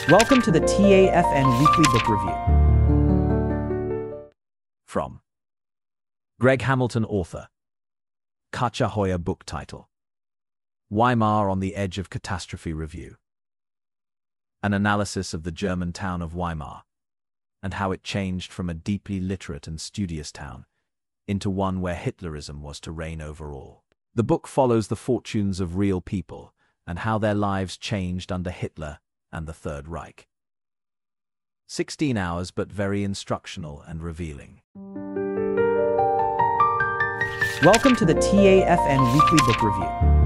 Welcome to the TAFN Weekly Book Review. From Greg Hamilton, author. Cachahoya book title. Weimar on the Edge of Catastrophe review. An analysis of the German town of Weimar and how it changed from a deeply literate and studious town into one where Hitlerism was to reign over all. The book follows the fortunes of real people and how their lives changed under Hitler and the Third Reich. 16 hours, but very instructional and revealing. Welcome to the TAFN Weekly Book Review.